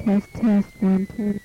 Test 1 2.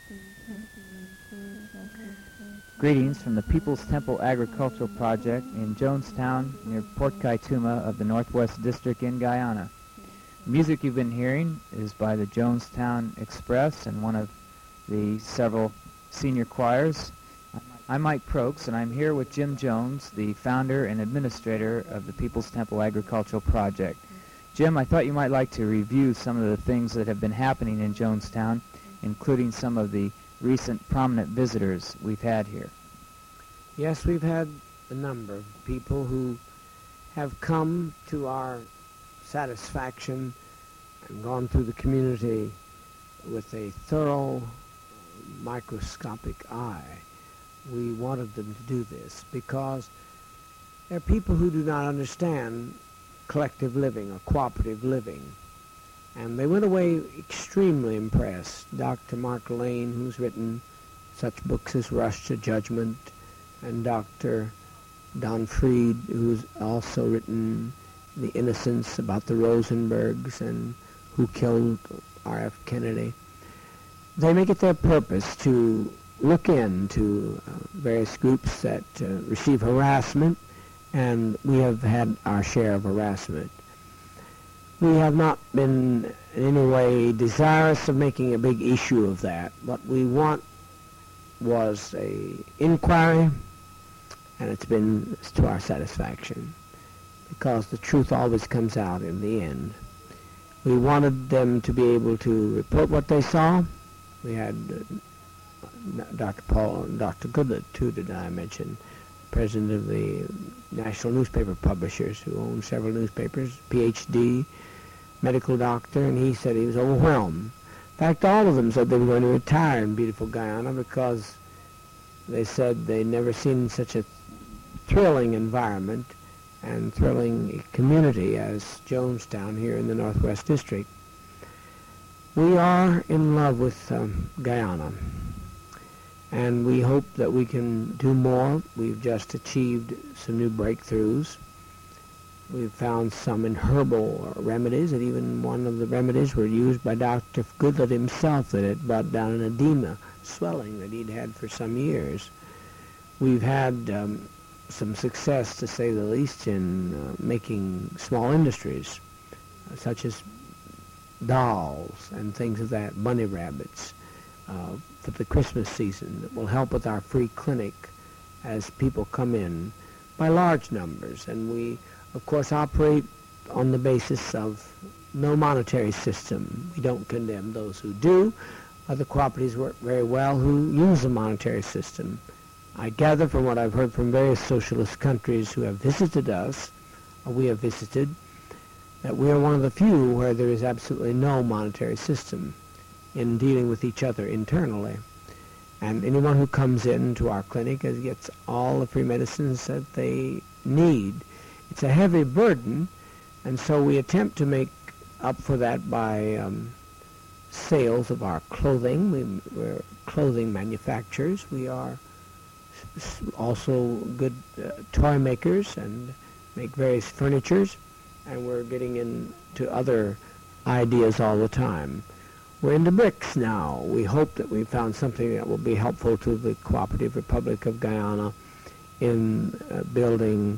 Greetings from the People's Temple Agricultural Project in Jonestown near Port Kaituma of the Northwest District in Guyana. The music you've been hearing is by the Jonestown Express and one of the several senior choirs. I'm Mike Prokes, and I'm here with Jim Jones, the founder and administrator of the People's Temple Agricultural Project. Jim, I thought you might like to review some of the things that have been happening in Jonestown, including some of the recent prominent visitors we've had here. Yes, we've had a number of people who have come to our satisfaction and gone through the community with a thorough microscopic eye. We wanted them to do this because there are people who do not understand collective living or cooperative living. And they went away extremely impressed. Dr. Mark Lane, who's written such books as Rush to Judgment, and Dr. Don Fried, who's also written The Innocents about the Rosenbergs and who killed R.F. Kennedy. They make it their purpose to look into various groups that receive harassment, and we have had our share of harassment. We have not been in any way desirous of making a big issue of that. What we want was a inquiry, and it's been to our satisfaction, because the truth always comes out in the end. We wanted them to be able to report what they saw. We had Dr. Goodlett, too, did I mention, president of the National Newspaper Publishers, who owns several newspapers, Ph.D., medical doctor, and he said he was overwhelmed. In fact, all of them said they were going to retire in beautiful Guyana because they said they'd never seen such a thrilling environment and thrilling community as Jonestown here in the Northwest District. We are in love with Guyana, and we hope that we can do more. We've just achieved some new breakthroughs. We've found some in herbal remedies, and even one of the remedies were used by Dr. Goodlett himself that had brought down an edema, swelling that he'd had for some years. We've had some success, to say the least, in making small industries, such as dolls and things of that, bunny rabbits, for the Christmas season that will help with our free clinic as people come in by large numbers. And we, of course, operate on the basis of no monetary system. We don't condemn those who do. Other cooperatives work very well who use a monetary system. I gather from what I've heard from various socialist countries who have visited us, or we have visited, that we are one of the few where there is absolutely no monetary system in dealing with each other internally. And anyone who comes into our clinic gets all the free medicines that they need. It's a heavy burden, and so we attempt to make up for that by sales of our clothing. We're clothing manufacturers. We are also good toy makers and make various furnitures, and we're getting into other ideas all the time. We're into bricks now. We hope that we've found something that will be helpful to the Cooperative Republic of Guyana in building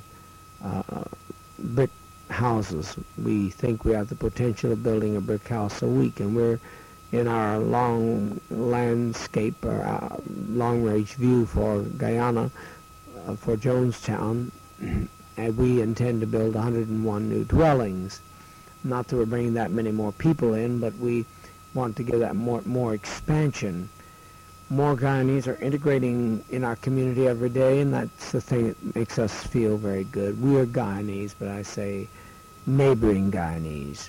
brick houses. We think we have the potential of building a brick house a week, and we're in our long landscape or our long-range view for Guyana, for Jonestown, and we intend to build 101 new dwellings. Not that we're bringing that many more people in, but we want to give that more expansion. More Guyanese are integrating in our community every day, and that's the thing that makes us feel very good. We are Guyanese, but I say neighboring Guyanese.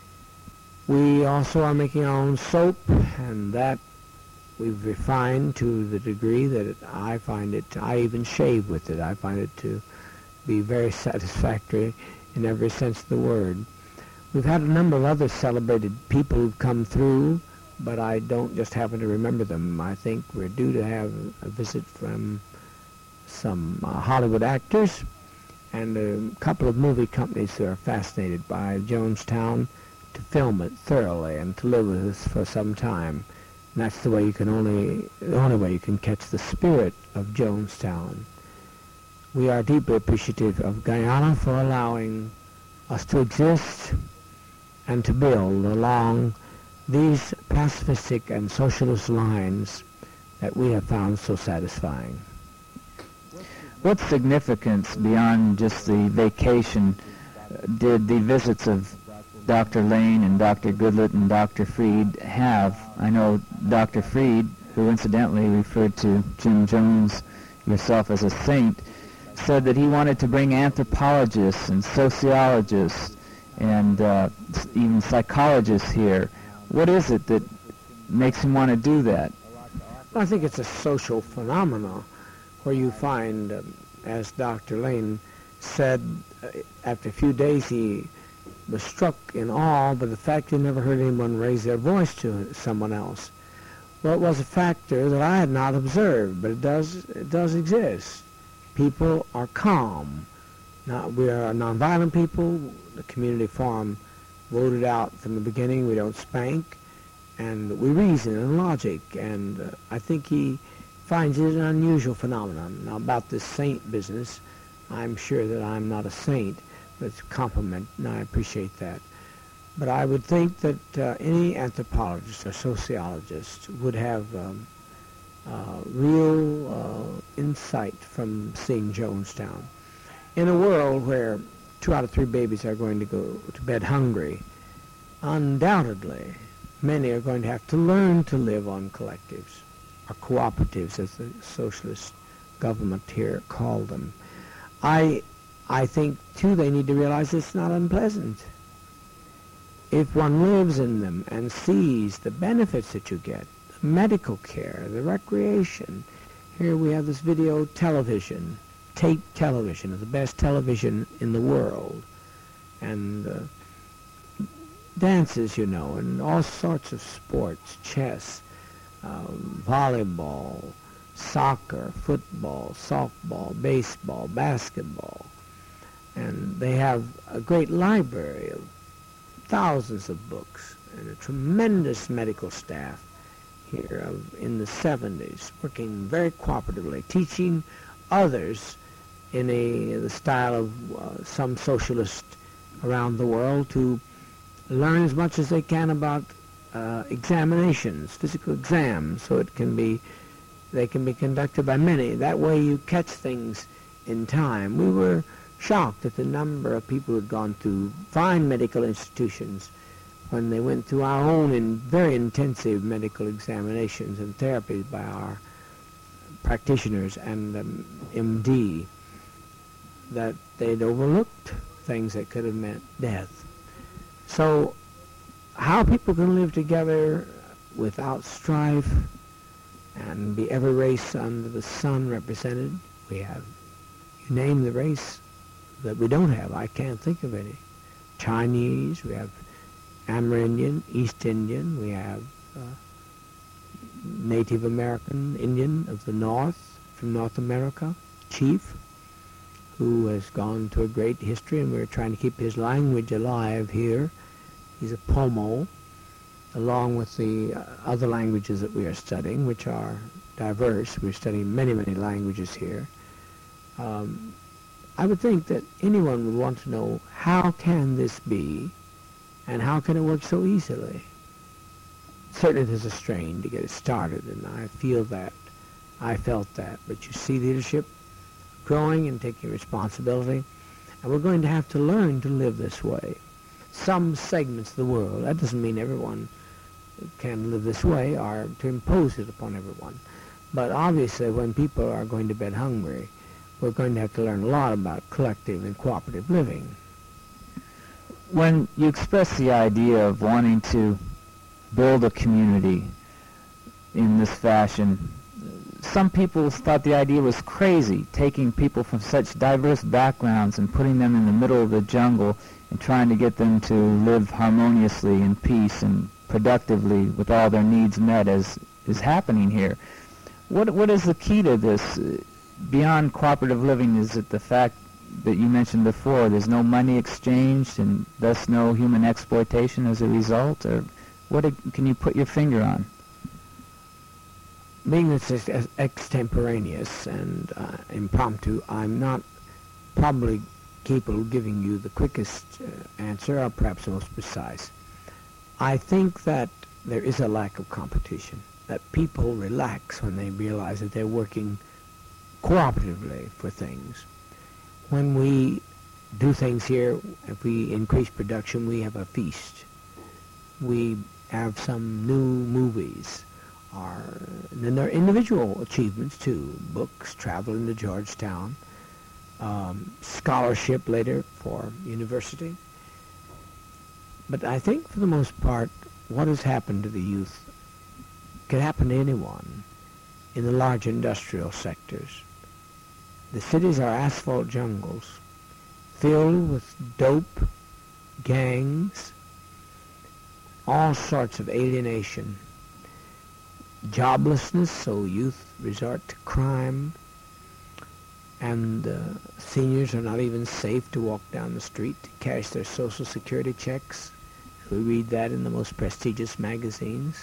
We also are making our own soap, and that we've refined to the degree that I even shave with it. I find it to be very satisfactory in every sense of the word. We've had a number of other celebrated people who've come through, but I don't just happen to remember them. I think we're due to have a visit from some Hollywood actors and a couple of movie companies who are fascinated by Jonestown to film it thoroughly and to live with us for some time. And that's the only way you can catch the spirit of Jonestown. We are deeply appreciative of Guyana for allowing us to exist and to build along these pacifistic and socialist lines that we have found so satisfying. What significance beyond just the vacation did the visits of Dr. Lane and Dr. Goodlett and Dr. Freed have? I know Dr. Freed, who incidentally referred to Jim Jones, yourself, as a saint, said that he wanted to bring anthropologists and sociologists and even psychologists here. What is it that makes him want to do that? Well, I think it's a social phenomenon where you find, as Dr. Lane said, after a few days he was struck in awe by the fact he never heard anyone raise their voice to someone else. Well, it was a factor that I had not observed, but it does exist. People are calm. Now, we are a nonviolent people. The community forum voted out from the beginning, we don't spank, and we reason and logic, and I think he finds it an unusual phenomenon. Now, about this saint business, I'm sure that I'm not a saint, but it's a compliment, and I appreciate that. But I would think that any anthropologist or sociologist would have real insight from seeing Jonestown. In a world where 2 out of 3 babies are going to go to bed hungry, undoubtedly, many are going to have to learn to live on collectives, or cooperatives, as the socialist government here called them. I think, too, they need to realize it's not unpleasant. If one lives in them and sees the benefits that you get, the medical care, the recreation. Here we have this video television, tape television, the best television in the world, and dances, and all sorts of sports, chess, volleyball, soccer, football, softball, baseball, basketball. And they have a great library of thousands of books and a tremendous medical staff here in the 70s, working very cooperatively, teaching others in the style of some socialists around the world to learn as much as they can about examinations, physical exams, so they can be conducted by many. That way you catch things in time. We were shocked at the number of people who had gone through fine medical institutions when they went through our own very intensive medical examinations and therapies by our practitioners and MD, that they'd overlooked things that could have meant death. So how people can live together without strife and be every race under the sun represented, we have. You name the race that we don't have. I can't think of any. Chinese, we have Amerindian, East Indian, we have Native American Indian of the North, from North America, Chief, who has gone to a great history, and we're trying to keep his language alive here. He's a Pomo, along with the other languages that we are studying, which are diverse. We're studying many, many languages here. I would think that anyone would want to know, how can this be, and how can it work so easily? Certainly there's a strain to get it started, and I felt that. But you see leadership growing and taking responsibility, and we're going to have to learn to live this way. Some segments of the world, that doesn't mean everyone can live this way or to impose it upon everyone. But obviously when people are going to bed hungry, we're going to have to learn a lot about collective and cooperative living. When you express the idea of wanting to build a community in this fashion, some people thought the idea was crazy, taking people from such diverse backgrounds and putting them in the middle of the jungle and trying to get them to live harmoniously in peace and productively with all their needs met, as is happening here. What is the key to this? Beyond cooperative living, is it the fact that you mentioned before, there's no money exchanged and thus no human exploitation as a result? Or can you put your finger on? Being that it's extemporaneous and impromptu, I'm not probably capable of giving you the quickest answer, or perhaps the most precise. I think that there is a lack of competition, that people relax when they realize that they're working cooperatively for things. When we do things here, if we increase production, we have a feast. We have some new movies. And then there are individual achievements too, books, traveling to Georgetown, scholarship later for university. But I think for the most part, what has happened to the youth could happen to anyone in the large industrial sectors. The cities are asphalt jungles filled with dope, gangs, all sorts of alienation, joblessness, so youth resort to crime, and seniors are not even safe to walk down the street to cash their Social Security checks. We read that in the most prestigious magazines.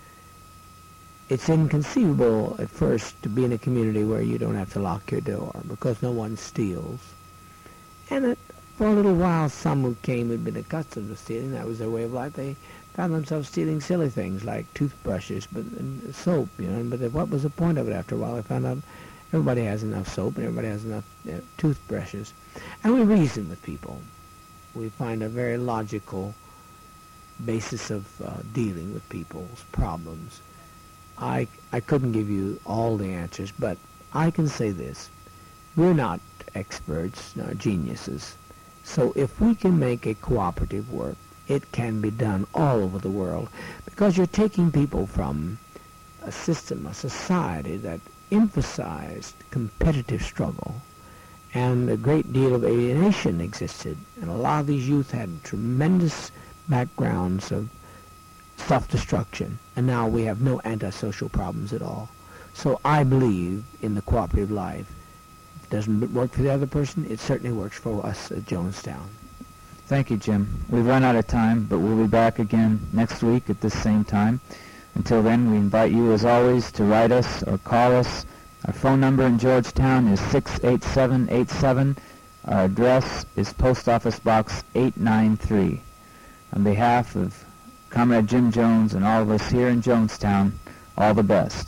It's inconceivable at first to be in a community where you don't have to lock your door because no one steals. And for a little while, some who came had been accustomed to stealing. That was their way of life. They found themselves stealing silly things like toothbrushes and soap, But what was the point of it after a while? I found out everybody has enough soap and everybody has enough toothbrushes. And we reason with people. We find a very logical basis of dealing with people's problems. I couldn't give you all the answers, but I can say this. We're not experts nor geniuses. So if we can make a cooperative work, it can be done all over the world, because you're taking people from a system, a society that emphasized competitive struggle, and a great deal of alienation existed. And a lot of these youth had tremendous backgrounds of self-destruction, and now we have no antisocial problems at all. So I believe in the cooperative life. If it doesn't work for the other person, it certainly works for us at Jonestown. Thank you, Jim. We've run out of time, but we'll be back again next week at this same time. Until then, we invite you, as always, to write us or call us. Our phone number in Georgetown is 68787. Our address is Post Office Box 893. On behalf of Comrade Jim Jones and all of us here in Jonestown, all the best.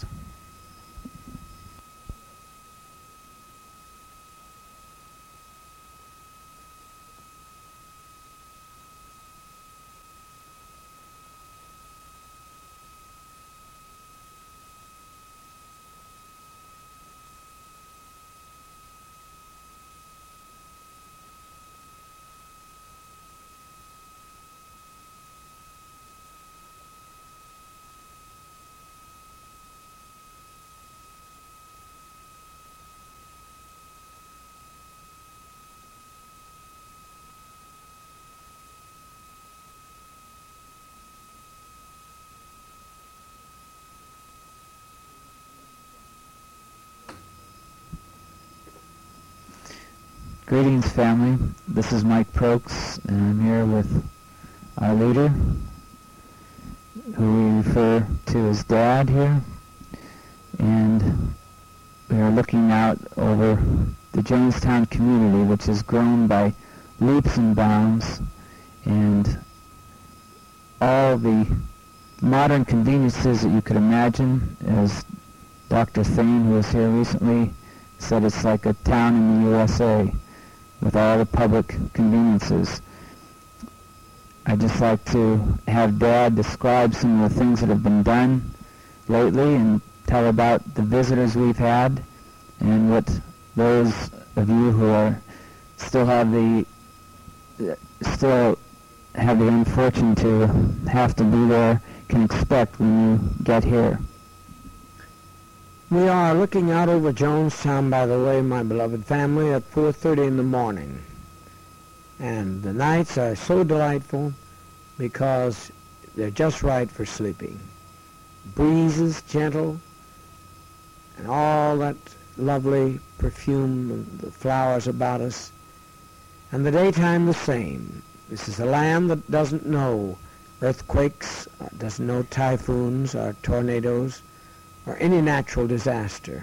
Greetings, family. This is Mike Prokes, and I'm here with our leader, who we refer to as Dad here. And we are looking out over the Jonestown community, which has grown by leaps and bounds, and all the modern conveniences that you could imagine. As Dr. Thane, who was here recently, said, it's like a town in the USA with all the public conveniences. I'd just like to have Dad describe some of the things that have been done lately and tell about the visitors we've had, and what those of you who are still have the unfortune to have to be there can expect when you get here. We are looking out over Jonestown, by the way, my beloved family, at 4:30 in the morning. And the nights are so delightful because they're just right for sleeping. Breezes gentle, and all that lovely perfume of the flowers about us and the daytime the same. This is a land that doesn't know earthquakes, doesn't know typhoons or tornadoes or any natural disaster.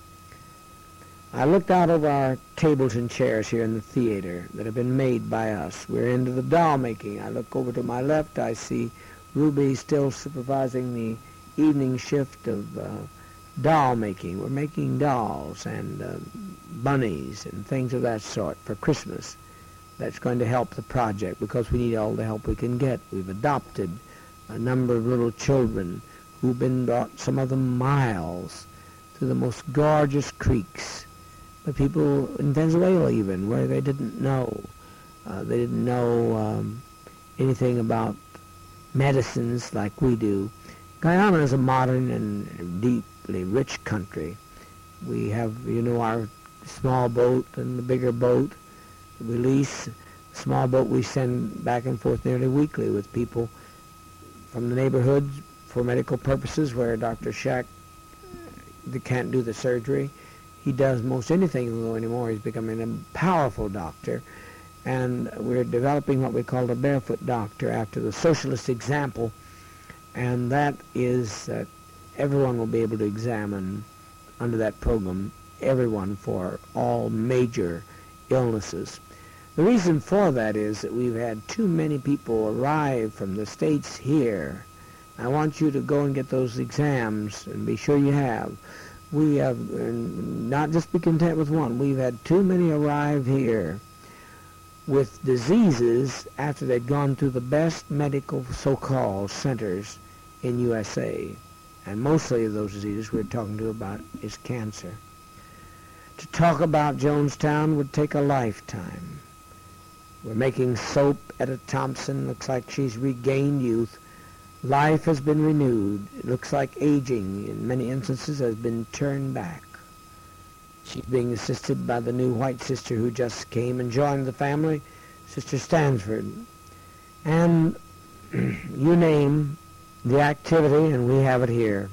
I looked out over our tables and chairs here in the theater that have been made by us. We're into the doll making. I look over to my left. I see Ruby still supervising the evening shift of doll making. We're making dolls and bunnies and things of that sort for Christmas. That's going to help the project because we need all the help we can get. We've adopted a number of little children who've been brought, some of them miles, to the most gorgeous creeks. The people in Venezuela even, where they didn't know. They didn't know anything about medicines like we do. Guyana is a modern and deeply rich country. We have, our small boat and the bigger boat. We lease a small boat we send back and forth nearly weekly with people from the neighborhood for medical purposes where Dr. Shack can't do the surgery. He does most anything though anymore. He's becoming a powerful doctor. And we're developing what we call the barefoot doctor after the socialist example. And that is that everyone will be able to examine under that program, everyone for all major illnesses. The reason for that is that we've had too many people arrive from the States here. I want you to go and get those exams and be sure you have. We have not just be content with one. We've had too many arrive here with diseases after they'd gone through the best medical so-called centers in USA. And mostly of those diseases we're talking to about is cancer. To talk about Jonestown would take a lifetime. We're making soap. Etta Thompson looks like she's regained youth. Life has been renewed. It looks like aging, in many instances, has been turned back. She's being assisted by the new white sister who just came and joined the family, Sister Stansford. And you name the activity, and we have it here.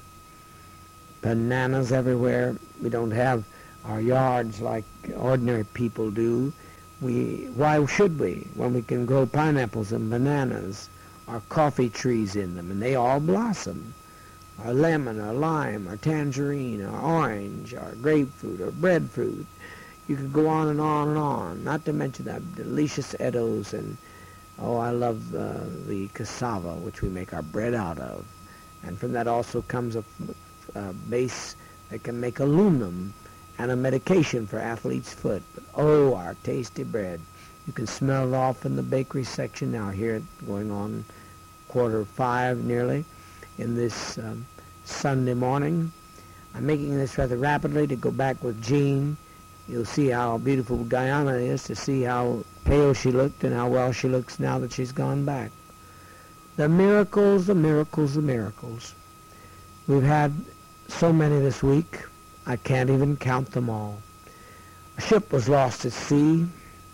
Bananas everywhere. We don't have our yards like ordinary people do. Why should we, when we can grow pineapples and bananas, our coffee trees in them, and they all blossom? Our lemon, our lime, our tangerine, our orange, our grapefruit, our breadfruit. You could go on and on and on, not to mention that delicious eddos and, I love the cassava, which we make our bread out of. And from that also comes a base that can make aluminum and a medication for athlete's foot. But our tasty bread. You can smell it off in the bakery section now here, going on 4:45 nearly in this Sunday morning. I'm making this rather rapidly to go back with Jean. You'll see how beautiful Guyana is, to see how pale she looked and how well she looks now that she's gone back. The miracles, the miracles, the miracles. We've had so many this week, I can't even count them all. A ship was lost at sea,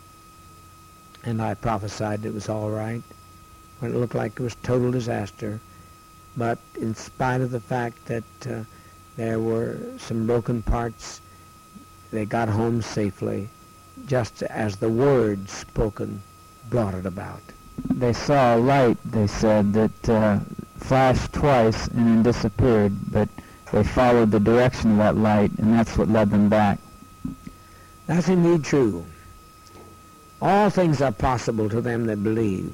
and I prophesied it was all right when it looked like it was total disaster. But in spite of the fact that there were some broken parts, they got home safely, just as the word spoken brought it about. They saw a light, they said, that flashed twice and then disappeared, but they followed the direction of that light, and that's what led them back. That's indeed true. All things are possible to them that believe.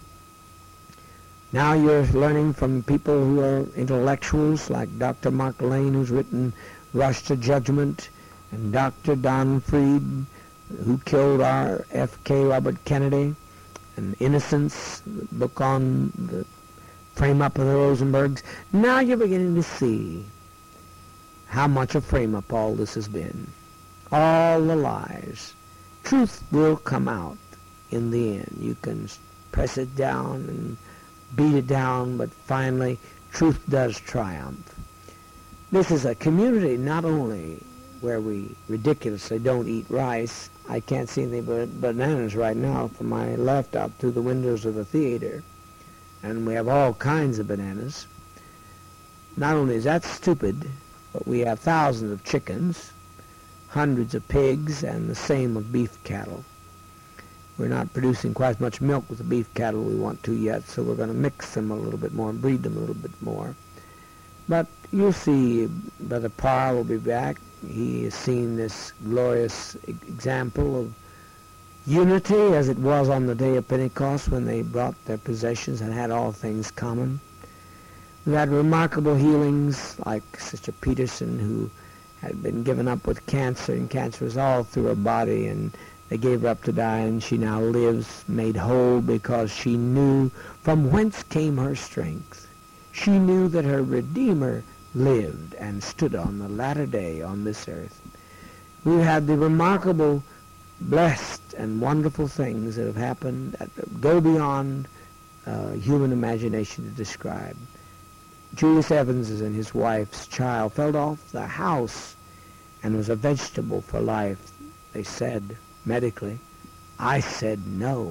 Now you're learning from people who are intellectuals, like Dr. Mark Lane, who's written Rush to Judgment, and Dr. Don Fried, who killed our F.K. Robert Kennedy, and Innocence, the book on the frame-up of the Rosenbergs. Now you're beginning to see how much a frame-up all this has been. All the lies. Truth will come out in the end. You can press it down and beat it down, but finally truth does triumph. This is a community not only where we ridiculously don't eat rice. I can't see any bananas right now from my left out through the windows of the theater. And we have all kinds of bananas. Not only is that stupid, but we have thousands of chickens, hundreds of pigs, and the same of beef cattle. we're not producing quite as much milk with the beef cattle we want to yet, so we're going to mix them a little bit more and breed them a little bit more. But you'll see Brother Parr will be back. He has seen this glorious example of unity as it was on the day of Pentecost when they brought their possessions and had all things common. We've had remarkable healings like Sister Peterson, who had been given up with cancer, and cancer was all through her body, and they gave her up to die, and she now lives made whole because she knew from whence came her strength. She knew that her Redeemer lived and stood on the latter day on this earth. We've had the remarkable, blessed, and wonderful things that have happened that go beyond human imagination to describe. Julius Evans and his wife's child fell off the house and was a vegetable for life, they said medically. I said no.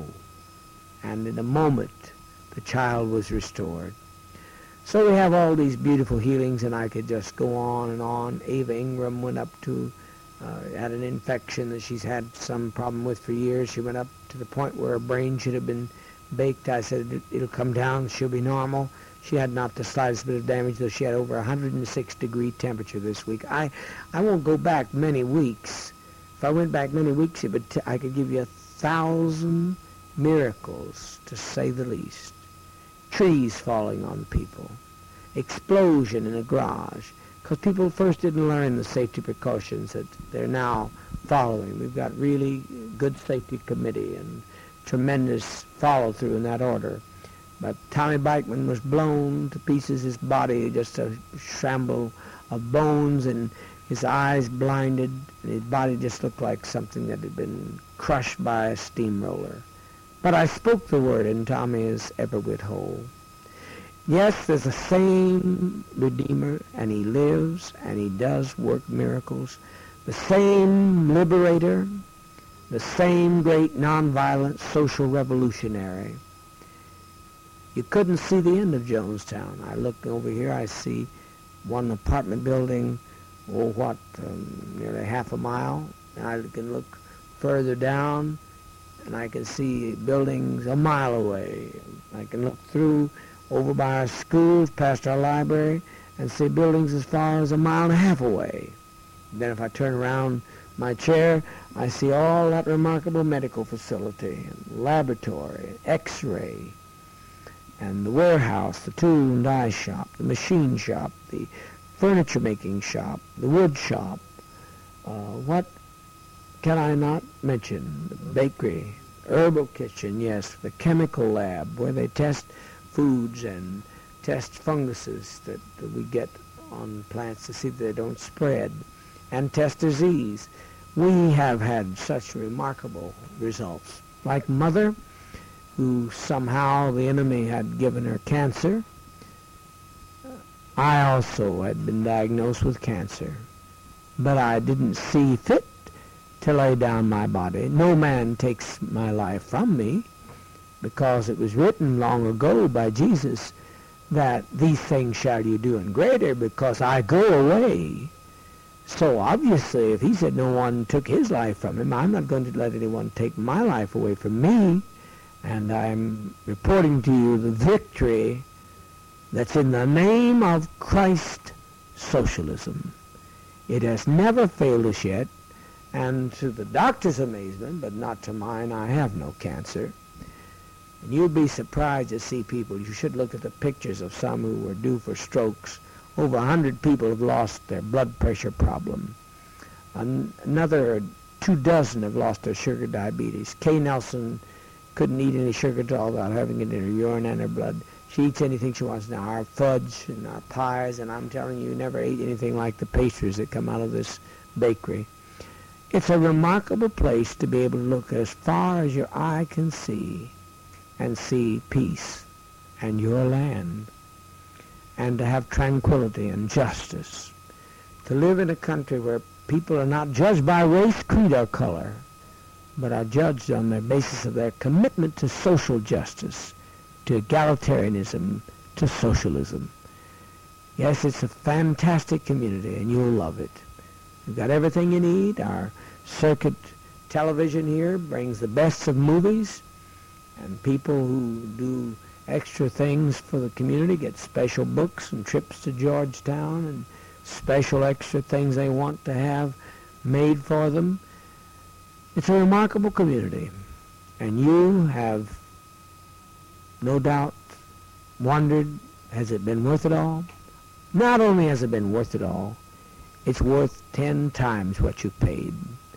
And in a moment, the child was restored. So we have all these beautiful healings, and I could just go on and on. Ava Ingram went up to, had an infection that she's had some problem with for years. She went up to the point where her brain should have been baked. I said, it'll come down, she'll be normal. She had not the slightest bit of damage, though she had over 106-degree temperature this week. I won't go back many weeks. If I went back many weeks, I could give you 1,000 miracles, to say the least. Trees falling on people, explosion in a garage, because people first didn't learn the safety precautions that they're now following. We've got really good safety committee and tremendous follow-through in that order. But Tommy Bikeman was blown to pieces, his body just a shamble of bones, and his eyes blinded, and his body just looked like something that had been crushed by a steamroller. But I spoke the word, and Tommy is everwhit whole. Yes, there's the same Redeemer, and he lives, and he does work miracles. The same liberator, the same great nonviolent social revolutionary. You couldn't see the end of Jonestown. I look over here, I see one apartment building, nearly half a mile. And I can look further down, and I can see buildings a mile away. I can look through over by our schools, past our library, and see buildings as far as a mile and a half away. Then if I turn around my chair, I see all that remarkable medical facility, and laboratory, X-ray, and the warehouse, the tool and die shop, the machine shop, the furniture making shop, the wood shop. What can I not mention? The bakery, herbal kitchen, yes, the chemical lab where they test foods and test funguses that we get on plants to see that they don't spread, and test disease. We have had such remarkable results. Like Mother, who somehow the enemy had given her cancer. I also had been diagnosed with cancer, but I didn't see fit to lay down my body. No man takes my life from me, because it was written long ago by Jesus that these things shall you do and greater, because I go away. So obviously, if he said no one took his life from him, I'm not going to let anyone take my life away from me. And I'm reporting to you the victory that's in the name of Christ socialism. It has never failed us yet, and to the doctor's amazement, but not to mine, I have no cancer. And you'd be surprised to see people. You should look at the pictures of some who were due for strokes. Over 100 people have lost their blood pressure problem. Another 24 have lost their sugar diabetes. Kay Nelson couldn't eat any sugar at all without having it in her urine and her blood. She eats anything she wants now, our fudge and our pies, and I'm telling you, never ate anything like the pastries that come out of this bakery. It's a remarkable place to be able to look as far as your eye can see and see peace and your land, and to have tranquility and justice. To live in a country where people are not judged by race, creed, or color, but are judged on the basis of their commitment to social justice, to egalitarianism, to socialism. Yes, it's a fantastic community, and you'll love it. We've got everything you need. Our circuit television here brings the best of movies, and people who do extra things for the community get special books and trips to Georgetown and special extra things they want to have made for them. It's a remarkable community, and you have no doubt wondered, has it been worth it all? Not only has it been worth it all, it's worth 10 times what you paid.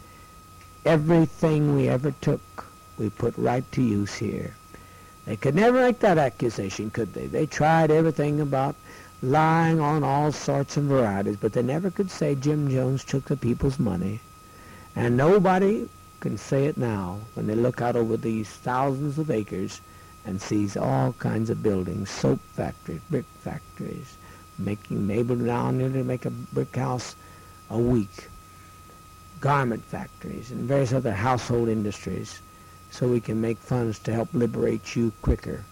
Everything we ever took, we put right to use here. They could never make that accusation, could they? They tried everything about lying on all sorts of varieties, but they never could say Jim Jones took the people's money. And nobody can say it now when they look out over these thousands of acres and sees all kinds of buildings, soap factories, brick factories, able now nearly make a brick house a week, garment factories, and various other household industries, so we can make funds to help liberate you quicker.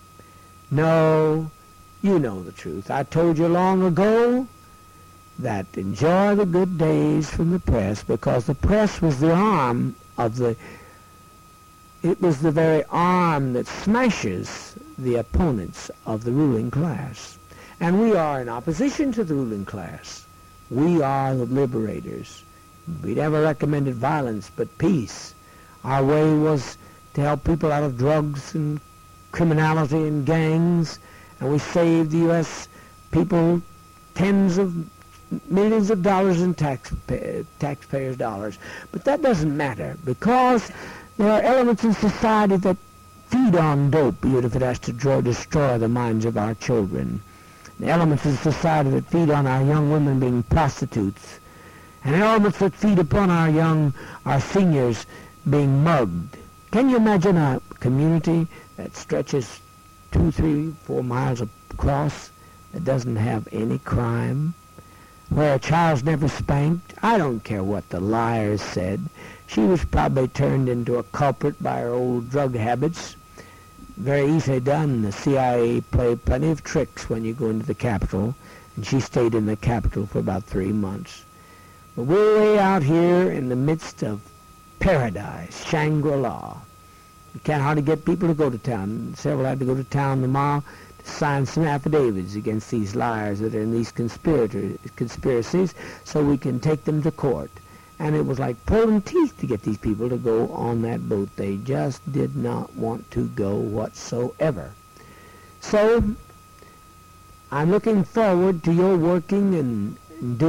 No, you know the truth. I told you long ago that enjoy the good days from the press, because the press was the arm of it was the very arm that smashes the opponents of the ruling class. And we are in opposition to the ruling class. We are the liberators. We never recommended violence, but peace. Our way was to help people out of drugs and criminality and gangs, and we saved the U.S. people tens of millions of dollars in taxpayers' dollars. But that doesn't matter, because there are elements in society that feed on dope, even if it has to destroy the minds of our children. The elements in society that feed on our young women being prostitutes, and elements that feed upon our seniors being mugged. Can you imagine a community that stretches 2, 3, 4 miles across that doesn't have any crime, where a child's never spanked? I don't care what the liars said. She was probably turned into a culprit by her old drug habits. Very easily done. The CIA played plenty of tricks when you go into the Capitol, and she stayed in the Capitol for about 3 months. But we're way out here in the midst of paradise, Shangri-La. You can't hardly get people to go to town. Several had to go to town tomorrow to sign some affidavits against these liars that are in these conspiracies, so we can take them to court. And it was like pulling teeth to get these people to go on that boat. They just did not want to go whatsoever. So I'm looking forward to your working and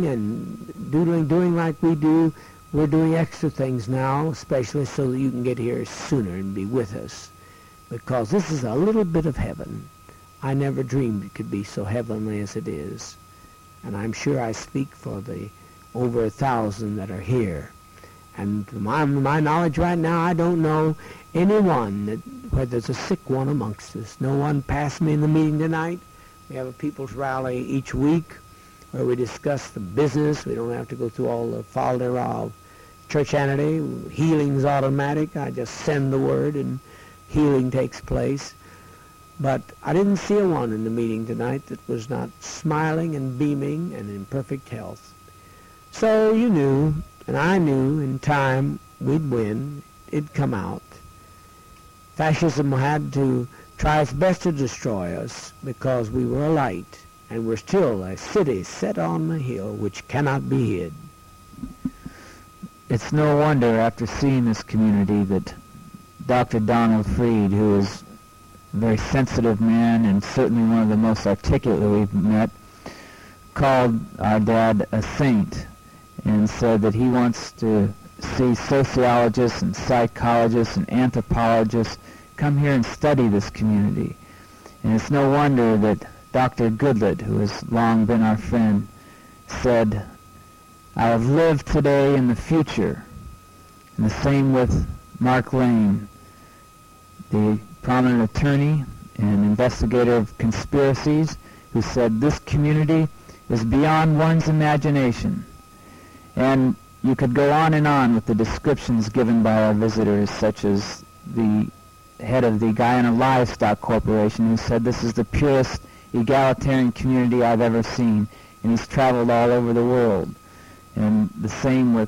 doing like we do. We're doing extra things now, especially so that you can get here sooner and be with us, because this is a little bit of heaven. I never dreamed it could be so heavenly as it is. And I'm sure I speak for the over 1,000 that are here. And to my knowledge right now, I don't know anyone where there's a sick one amongst us. No one passed me in the meeting tonight. We have a people's rally each week where we discuss the business. We don't have to go through all the fal-de-rah of churchianity. Healing's automatic. I just send the word and healing takes place. But I didn't see a one in the meeting tonight that was not smiling and beaming and in perfect health. So you knew, and I knew in time we'd win. It'd come out. Fascism had to try its best to destroy us because we were a light, and we're still a city set on the hill which cannot be hid. It's no wonder, after seeing this community, that Dr. Donald Fried, who is a very sensitive man and certainly one of the most articulate that we've met, called our dad a saint, and said that he wants to see sociologists and psychologists and anthropologists come here and study this community. And it's no wonder that Dr. Goodlett, who has long been our friend, said, I have lived today in the future. And the same with Mark Lane, the prominent attorney and investigator of conspiracies, who said this community is beyond one's imagination. And you could go on and on with the descriptions given by our visitors, such as the head of the Guyana Livestock Corporation, who said this is the purest egalitarian community I've ever seen, and he's traveled all over the world. And the same with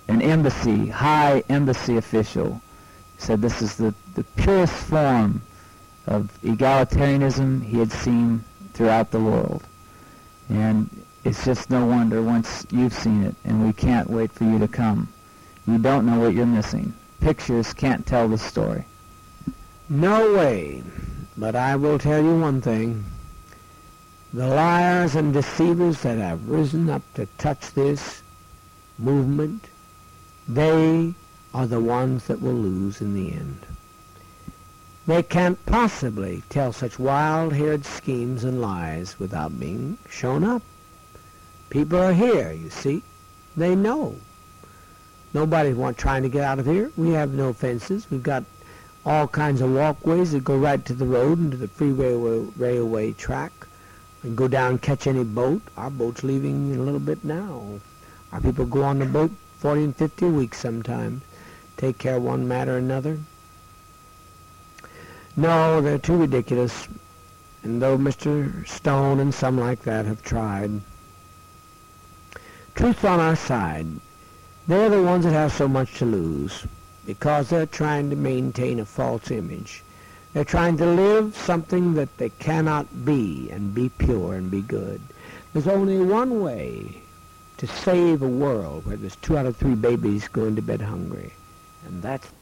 an embassy, high embassy official, said this is the purest form of egalitarianism he had seen throughout the world. And it's just no wonder once you've seen it, and we can't wait for you to come. You don't know what you're missing. Pictures can't tell the story. No way. But I will tell you one thing. The liars and deceivers that have risen up to touch this movement, they are the ones that will lose in the end. They can't possibly tell such wild-haired schemes and lies without being shown up. People are here, you see. They know. Nobody's trying to get out of here. We have no fences. We've got all kinds of walkways that go right to the road and to the freeway railway track. And go down and catch any boat. Our boat's leaving in a little bit now. Our people go on the boat 40 and 50 a week sometimes. Take care of one matter or another. No, they're too ridiculous. And though Mr. Stone and some like that have tried, truth's on our side. They're the ones that have so much to lose because they're trying to maintain a false image. They're trying to live something that they cannot be and be pure and be good. There's only one way to save a world where there's 2 out of 3 babies going to bed hungry, and that's